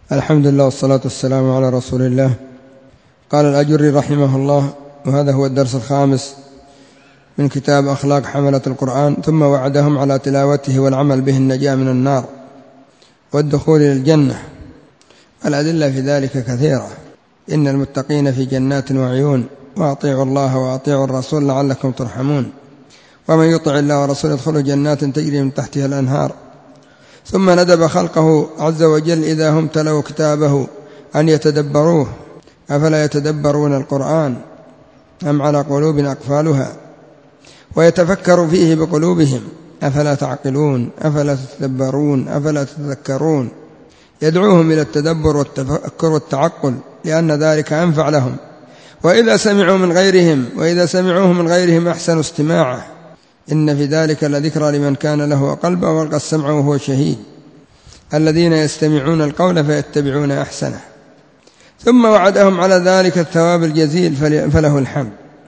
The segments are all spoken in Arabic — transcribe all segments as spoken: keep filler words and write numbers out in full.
الحمد لله والصلاة والسلام على رسول الله. قال الأجري رحمه الله، وهذا هو الدرس الخامس من كتاب أخلاق حملة القرآن: ثم وعدهم على تلاوته والعمل به النجاة من النار والدخول للجنة. الأدلة في ذلك كثيرة: إن المتقين في جنات وعيون، وأطيعوا الله وأطيعوا الرسول لعلكم ترحمون، ومن يطع الله ورسوله يدخل جنات تجري من تحتها الأنهار. ثم ندب خلقه عز وجل إذا هم تلوا كتابه أن يتدبروه، أفلا يتدبرون القرآن أم على قلوب أقفالها، ويتفكروا فيه بقلوبهم، أفلا تعقلون أفلا تتدبرون أفلا تتذكرون. يدعوهم إلى التدبر والتفكر والتعقل، لأن ذلك أنفع لهم. وإذا سمعوا من غيرهم وإذا سمعوه من غيرهم أحسنوا استماعه، إن في ذلك لذكرى لمن كان له قلب والقى السمع وهو شهيد. الذين يستمعون القول فيتبعون أحسنه. ثم وعدهم على ذلك الثواب الجزيل، فله الحمد،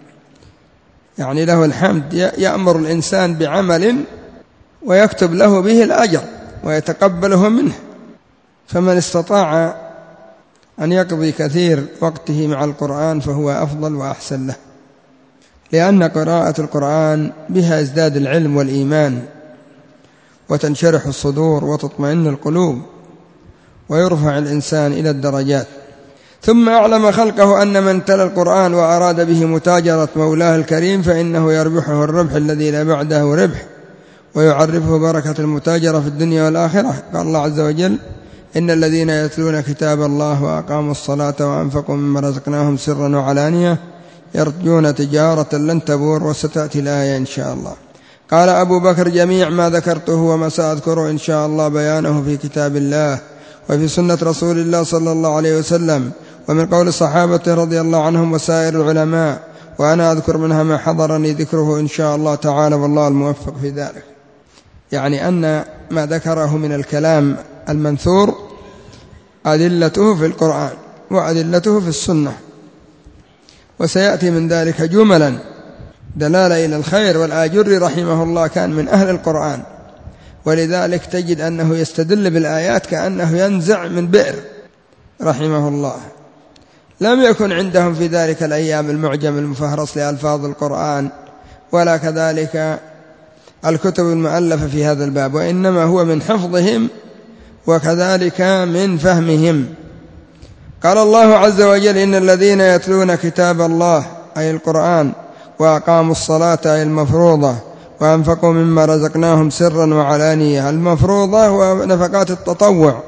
يعني له الحمد. يأمر الإنسان بعمل ويكتب له به الأجر ويتقبله منه. فمن استطاع أن يقضي كثير وقته مع القرآن فهو أفضل وأحسن له، لأن قراءة القرآن بها يزداد العلم والإيمان، وتنشرح الصدور وتطمئن القلوب، ويرفع الإنسان إلى الدرجات. ثم أعلم خلقه أن من تلا القرآن وأراد به متاجرة مولاه الكريم فإنه يربحه الربح الذي لا بعده ربح، ويعرفه بركة المتاجرة في الدنيا والآخرة. قال الله عز وجل: إن الذين يتلون كتاب الله وأقاموا الصلاة وأنفقوا مما رزقناهم سرا وعلانية يرجون تجارة لن تبور. وستأتي الآية إن شاء الله. قال أبو بكر: جميع ما ذكرته وما سأذكره إن شاء الله بيانه في كتاب الله وفي سنة رسول الله صلى الله عليه وسلم، ومن قول الصحابة رضي الله عنهم وسائر العلماء، وأنا أذكر منها ما حضرني ذكره إن شاء الله تعالى، والله الموفق في ذلك. يعني أن ما ذكره من الكلام المنثور أدلته في القرآن وأدلته في السنة، وسيأتي من ذلك جملا دلالة إلى الخير. والآجري رحمه الله كان من أهل القرآن، ولذلك تجد أنه يستدل بالآيات كأنه ينزع من بئر رحمه الله. لم يكن عندهم في ذلك الأيام المعجم المفهرس لألفاظ القرآن، ولا كذلك الكتب المؤلفة في هذا الباب، وإنما هو من حفظهم وكذلك من فهمهم. قال الله عز وجل: إن الذين يتلون كتاب الله أي القرآن وأقاموا الصلاة أي المفروضة وأنفقوا مما رزقناهم سرا وعلانية. المفروضة ونفقات التطوع،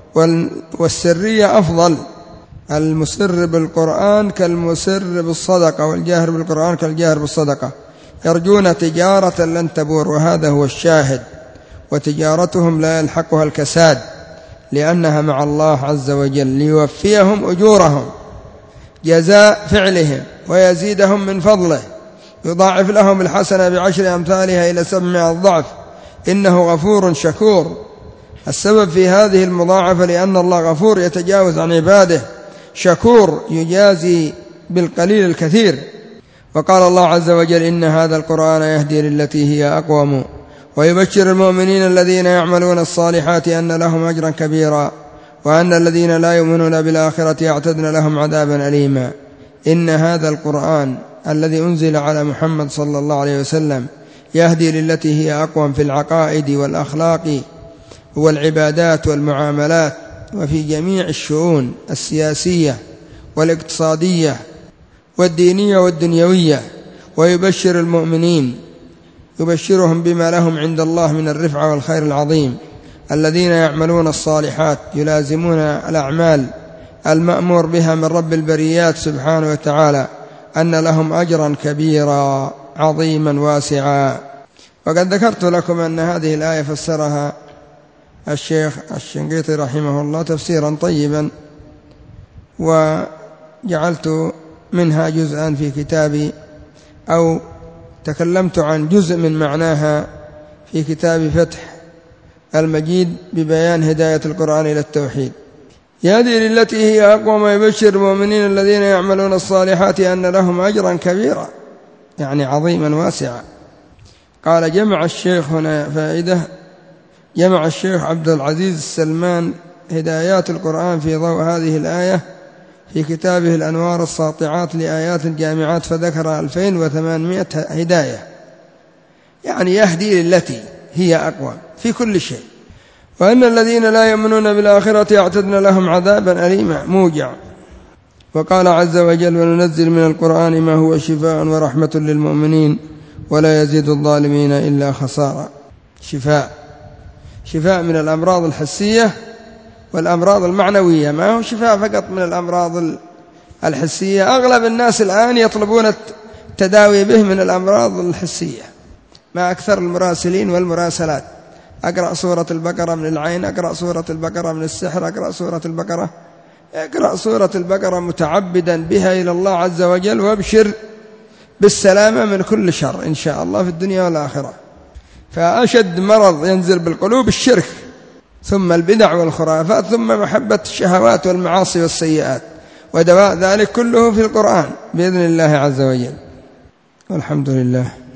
والسرية أفضل. المسر بالقرآن كالمسر بالصدقة، والجاهر بالقرآن كالجاهر بالصدقة. يرجون تجارة لن تبور، وهذا هو الشاهد. وتجارتهم لا يلحقها الكساد، لأنها مع الله عز وجل ليوفيهم أجورهم جزاء فعلهم ويزيدهم من فضله، يضاعف لهم الحسنة بعشر أمثالها إلى سبعمائة ضعف، إنه غفور شكور. السبب في هذه المضاعفة لأن الله غفور يتجاوز عن عباده، شكور يجازي بالقليل الكثير. وقال الله عز وجل: إن هذا القرآن يهدي للتي هي أقوم ويبشر المؤمنين الذين يعملون الصالحات أن لهم أجرا كبيرا وأن الذين لا يؤمنون بالآخرة أعتدنا لهم عذابا أليما. إن هذا القرآن الذي أنزل على محمد صلى الله عليه وسلم يهدي للتي هي أقوم في العقائد والأخلاق والعبادات والمعاملات، وفي جميع الشؤون السياسية والاقتصادية والدينية والدنيوية. ويبشر المؤمنين، يبشرهم بما لهم عند الله من الرفعة والخير العظيم، الذين يعملون الصالحات يلازمون الأعمال المأمور بها من رب البريات سبحانه وتعالى، أن لهم أجرا كبيرا عظيما واسعا. وقد ذكرت لكم أن هذه الآية فسرها الشيخ الشنقيطي رحمه الله تفسيرا طيبا، وجعلت منها جزءا في كتابي، أو تكلمت عن جزء من معناها في كتاب فتح المجيد ببيان هداية القرآن إلى التوحيد. يهدي للتي هي أقوم ويبشر المؤمنين الذين يعملون الصالحات أن لهم أجرا كبيرا، يعني عظيما واسعا. قال: جمع الشيخ هنا فائدة، جمع الشيخ عبد العزيز السلمان هدايات القرآن في ضوء هذه الآية في كتابه الأنوار الساطعات لآيات الجامعات، فذكر ألفين وثمانمائة هداية، يعني يهدي للتي هي أقوى في كل شيء. وأن الذين لا يؤمنون بالآخرة أعتدنا لهم عذابا أليما موجع. وقال عز وجل: وننزل من القرآن ما هو شفاء ورحمة للمؤمنين ولا يزيد الظالمين إلا خسارا. شفاء شفاء من الأمراض الحسية والأمراض المعنوية، ما هو شفاء فقط من الأمراض الحسية. أغلب الناس الآن يطلبون التداوي به من الأمراض الحسية، ما أكثر المراسلين والمراسلات: أقرأ سورة البقرة من العين، أقرأ سورة البقرة من السحر، أقرأ سورة البقرة. اقرأ سورة البقرة متعبدا بها إلى الله عز وجل، وابشر بالسلامة من كل شر إن شاء الله في الدنيا والآخرة. فأشد مرض ينزل بالقلوب الشرك، ثم البدع والخرافات، ثم محبة الشهوات والمعاصي والسيئات، ودواء ذلك كله في القرآن بإذن الله عز وجل. والحمد لله.